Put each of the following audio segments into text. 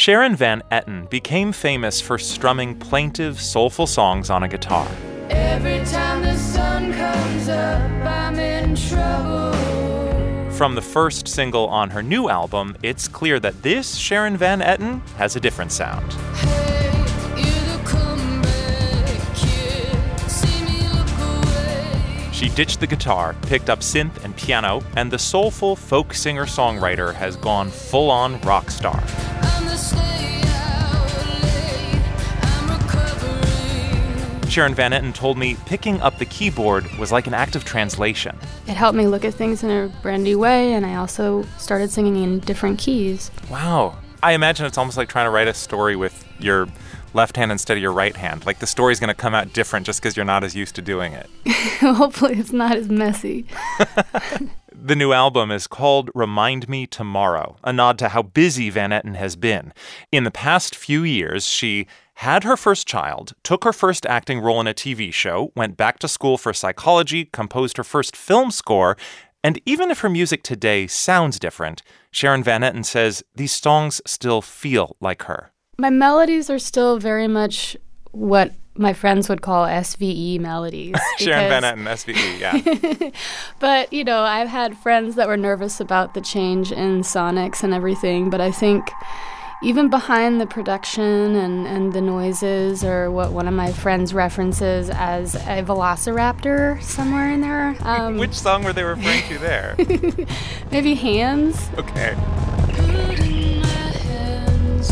Sharon Van Etten became famous for strumming plaintive, soulful songs on a guitar. Every time the sun comes up, I'm in trouble. From the first single on her new album, it's clear that this Sharon Van Etten has a different sound. Hey, you're the comeback kid. See me look away. She ditched the guitar, picked up synth and piano, and the soulful folk singer-songwriter has gone full-on rock star. I'm the stay out late. I'm recovering. Sharon Van Etten told me picking up the keyboard was like an act of translation. It helped me look at things in a brand new way, and I also started singing in different keys. Wow. I imagine it's almost like trying to write a story with your left hand instead of your right hand. Like the story's going to come out different just because you're not as used to doing it. Hopefully it's not as messy. The new album is called Remind Me Tomorrow, a nod to how busy Van Etten has been. In the past few years, she had her first child, took her first acting role in a TV show, went back to school for psychology, composed her first film score, and even if her music today sounds different, Sharon Van Etten says these songs still feel like her. My melodies are still very much what my friends would call SVE melodies. Sharon Van Etten, SVE, yeah. But, you know, I've had friends that were nervous about the change in sonics and everything, but I think even behind the production and the noises, or what one of my friends references as a velociraptor somewhere in there. Which song were they referring to there? Maybe Hands. Okay. Putting my hands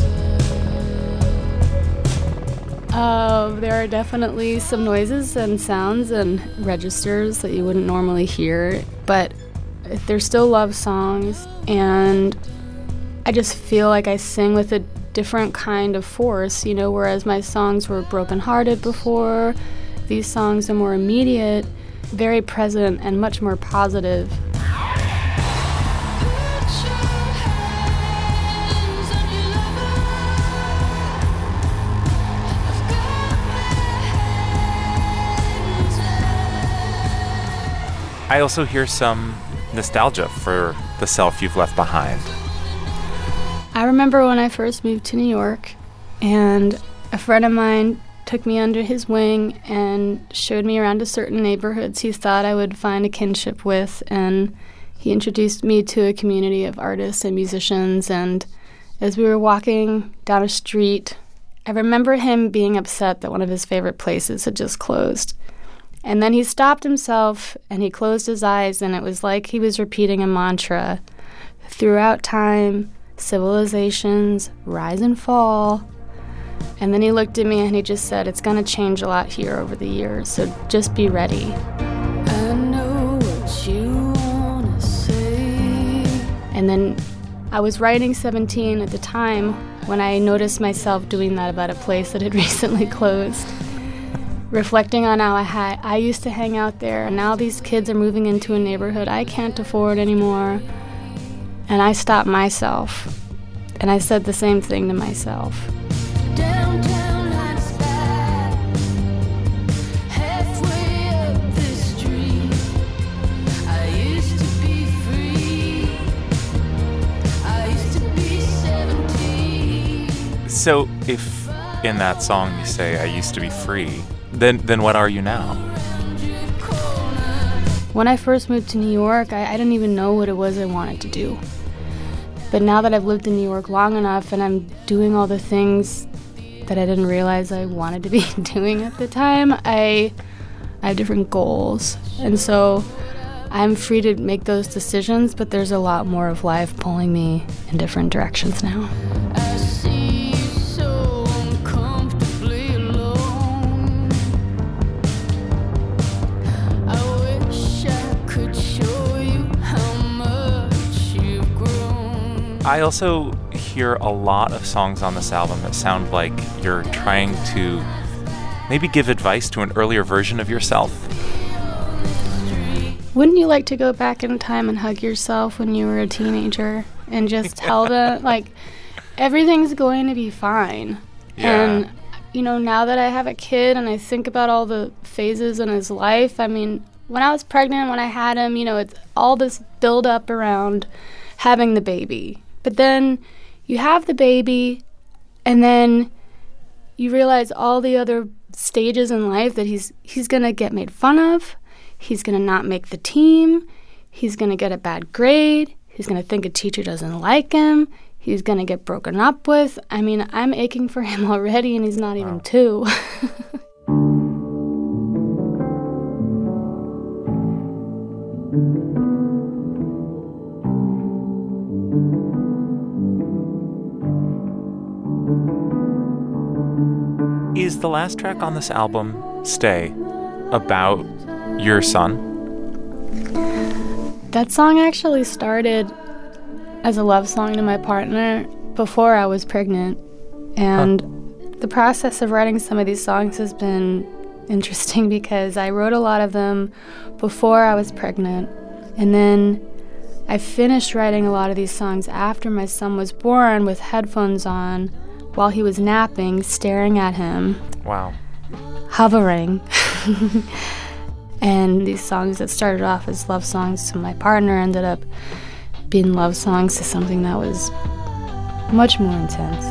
up. There are definitely some noises and sounds and registers that you wouldn't normally hear, but they're still love songs, and I just feel like I sing with a different kind of force, you know, whereas my songs were brokenhearted before. These songs are more immediate, very present, and much more positive. Put your hands on your lover. I've got my hands up. I also hear some nostalgia for the self you've left behind. I remember when I first moved to New York, and a friend of mine took me under his wing and showed me around to certain neighborhoods he thought I would find a kinship with, and he introduced me to a community of artists and musicians, and as we were walking down a street, I remember him being upset that one of his favorite places had just closed. And then he stopped himself and he closed his eyes, and it was like he was repeating a mantra. Throughout time, civilizations rise and fall. And then he looked at me and he just said, it's going to change a lot here over the years, so just be ready. I know what you wanna say. And then I was writing 17 at the time when I noticed myself doing that about a place that had recently closed. Reflecting on how I used to hang out there, and now these kids are moving into a neighborhood I can't afford anymore. And I stopped myself, and I said the same thing to myself. Downtown lights back, halfway up this street. I used to be free. I used to be 17. So if in that song you say, I used to be free, then what are you now? When I first moved to New York, I didn't even know what it was I wanted to do. But now that I've lived in New York long enough and I'm doing all the things that I didn't realize I wanted to be doing at the time, I have different goals. And so I'm free to make those decisions, but there's a lot more of life pulling me in different directions now. I see you so uncomfortably alone. I wish I could show you how much you've grown. I also hear a lot of songs on this album that sound like you're trying to maybe give advice to an earlier version of yourself. Wouldn't you like to go back in time and hug yourself when you were a teenager and just tell them, like, everything's going to be fine? Yeah. And, you know, now that I have a kid and I think about all the phases in his life, I mean, when I was pregnant, when I had him, you know, it's all this build up around having the baby. But then you have the baby, And then you realize all the other stages in life that he's going to get made fun of. He's going to not make the team. He's going to get a bad grade. He's going to think a teacher doesn't like him. He's going to get broken up with. I mean, I'm aching for him already, and he's not even 2. Is the last track on this album, Stay, about your son? That song actually started as a love song to my partner before I was pregnant. And the process of writing some of these songs has been interesting because I wrote a lot of them before I was pregnant. And then I finished writing a lot of these songs after my son was born with headphones on while he was napping, staring at him. Wow. Hovering. And these songs that started off as love songs to my partner ended up being love songs to something that was much more intense.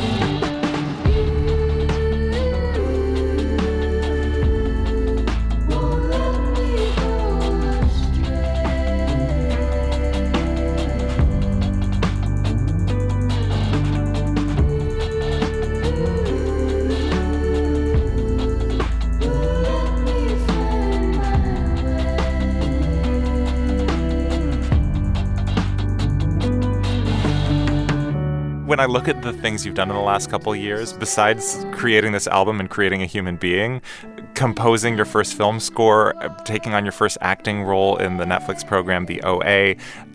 When I look at the things you've done in the last couple of years, besides creating this album and creating a human being, composing your first film score, taking on your first acting role in the Netflix program, The OA,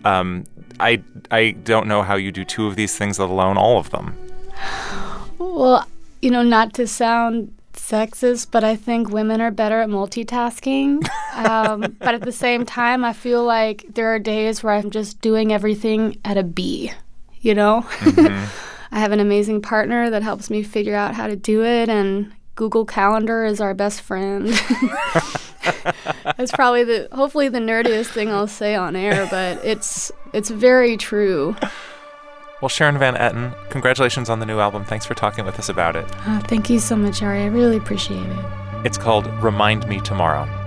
I don't know how you do 2 of these things, let alone all of them. Well, not to sound sexist, but I think women are better at multitasking. But at the same time, I feel like there are days where I'm just doing everything at a B. Mm-hmm. I have an amazing partner that helps me figure out how to do it, and Google Calendar is our best friend. That's probably hopefully the nerdiest thing I'll say on air, but it's very true. Well, Sharon Van Etten, congratulations on the new album. Thanks for talking with us about it. Thank you so much, Ari. I really appreciate it. It's called Remind Me Tomorrow.